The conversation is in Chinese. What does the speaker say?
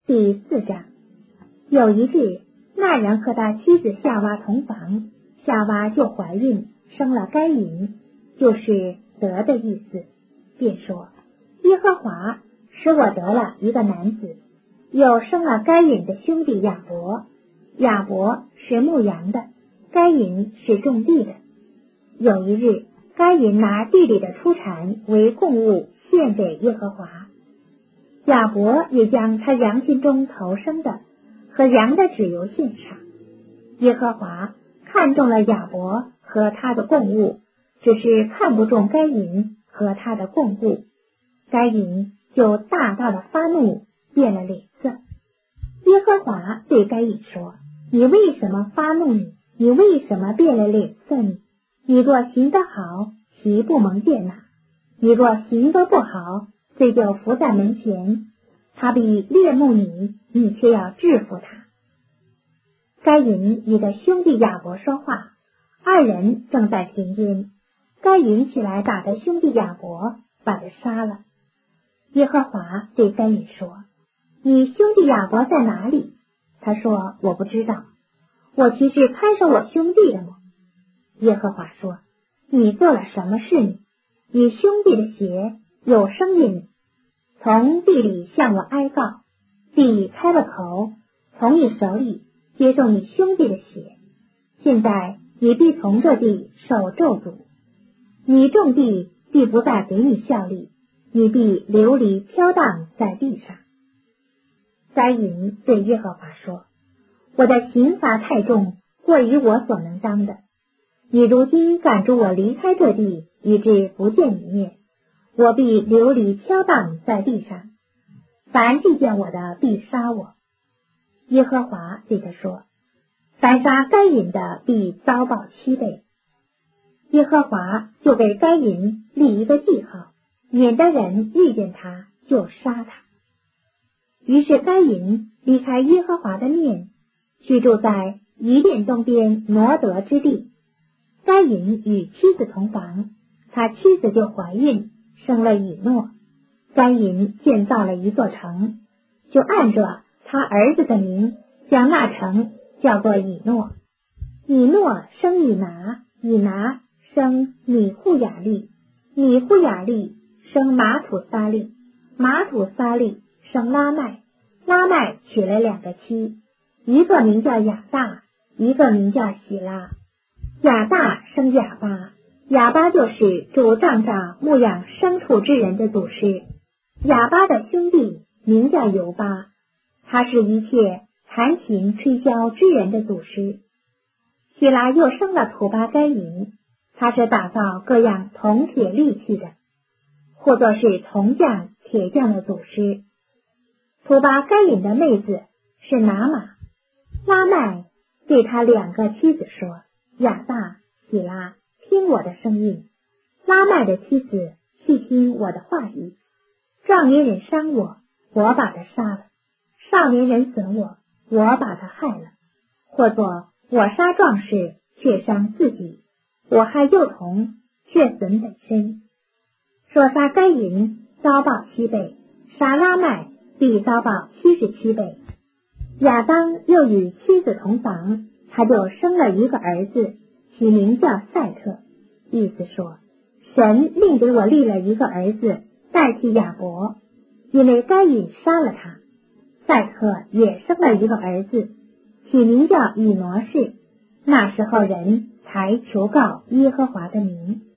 第4章。有一日，那人和他妻子夏娃同房，夏娃就怀孕，生了该隐，就是得的意思，便说：耶和华使我得了一个男子，又生了该隐的兄弟亚伯。亚伯是牧羊的，该隐是种地的。有一日，该隐拿地里的出产为供物献给耶和华，亚伯也将他羊群中头生的和羊的脂油献上。耶和华看中了亚伯和他的供物，只是看不中该隐和他的供物。该隐就大大的发怒，变了脸色。耶和华对该隐说：你为什么发怒呢？你为什么变了脸色呢？你若行得好，其不蒙悦纳；你若行得不好，罪就伏在门前，他必猎慕你，你却要制服他。该隐与的兄弟亚伯说话，二人正在田间。该隐起来打他兄弟亚伯，把他杀了。耶和华对该隐说：你兄弟亚伯在哪里？他说：我不知道，我岂是看守我兄弟的吗？耶和华说：你做了什么事呢？你兄弟的血有声音从地里向我哀告，地开了口，从你手里接受你兄弟的血。现在你必从这地受咒诅，你种地必不再给你效力，你必流离飘荡在地上。该隐对耶和华说：我的刑罚太重，过于我所能当的。你如今赶逐我离开这地，以致不见你面，我必流离飘荡在地上，凡遇见我的必杀我。耶和华对他说：凡杀该隐的必遭报7倍。耶和华就给该隐立一个记号，免得人遇见他就杀他。于是该隐离开耶和华的面，居住在以甸东边挪得之地。该隐与妻子同房，他妻子就怀孕，生了以诺。该隐建造了一座城，就按着他儿子的名，将那城叫做以诺。以诺生以拿，以拿生米户雅利，米户雅利生马土撒利，马土撒利生拉麦，拉麦娶了2个妻，一个名叫亚大，一个名叫喜拉。亚大生亚巴，亚巴就是主杖杖牧养牲畜之人的祖师。亚巴的兄弟名叫犹巴，他是一切弹琴吹箫之人的祖师。喜拉又生了土巴该隐，他是打造各样铜铁利器的，或作是铜匠铁匠的祖师。土巴该隐的妹子是拿玛。拉麦对他2个妻子说：亚大、喜拉，听我的声音。拉麦的妻子细听我的话语。壮年人伤我，我把他杀了；少年人损我，我把他害了。或作我杀壮士，却伤自己；我害幼童，却损本身。说杀该隐，遭报7倍；杀拉麦，必遭报77倍。亚当又与妻子同房，他就生了一个儿子，起名叫赛特，意思说神另给我立了一个儿子代替亚伯，因为该隐杀了他。赛特也生了一个儿子，起名叫以挪士，那时候人才求告耶和华的名。